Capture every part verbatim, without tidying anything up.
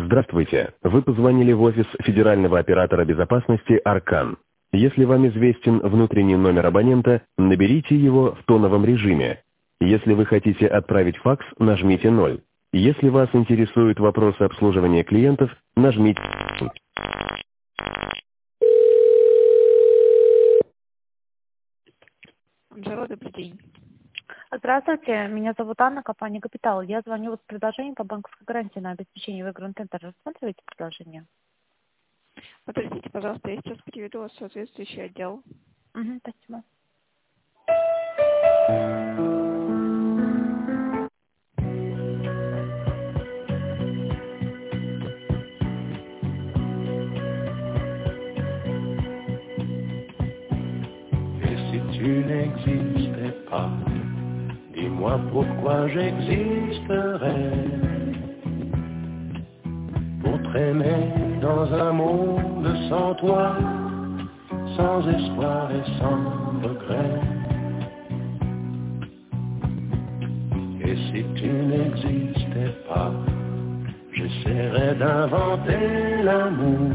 Здравствуйте. Вы позвонили в офис федерального оператора безопасности «Аркан». Если вам известен внутренний номер абонента, наберите его в тоновом режиме. Если вы хотите отправить факс, нажмите ноль. Если вас интересуют вопросы обслуживания клиентов, нажмите... Анжела, добрый день. Здравствуйте, меня зовут Анна, компания «Капитал». Я звоню с предложением по банковской гарантии на обеспечение выигранного тендера. Рассматриваете предложение? Подождите, пожалуйста, я сейчас переведу вас в соответствующий отдел. Угу, спасибо. Et si tu n'existais pas, dis-moi pourquoi j'existerais. Pour traîner dans un monde sans toi, sans espoir et sans regret. Et si tu n'existais pas, j'essaierais d'inventer l'amour,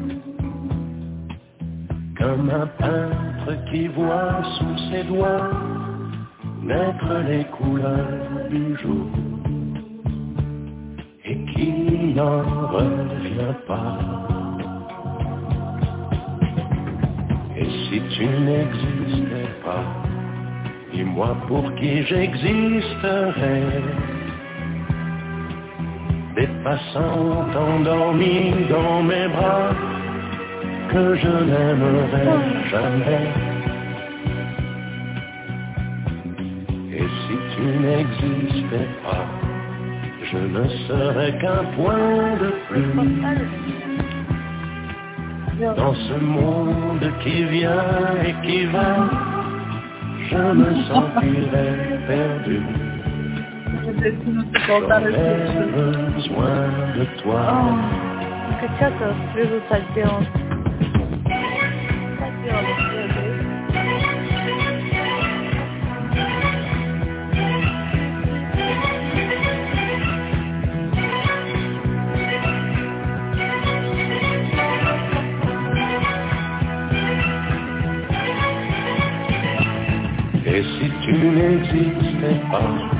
comme un peintre qui voit sous ses doigts naître les couleurs du jour et qui n'en revient pas. Et si tu n'existais pas, dis-moi pour qui j'existerais. Des passants endormis dans mes bras que je n'aimerais jamais. Et si tu n'existais pas, je ne serais qu'un point de plus dans ce monde qui vient et qui va. Je me sentirais perdu. J'aurais besoin de toi. Качаться свяжутся сделан. Et si tu n'existais pas,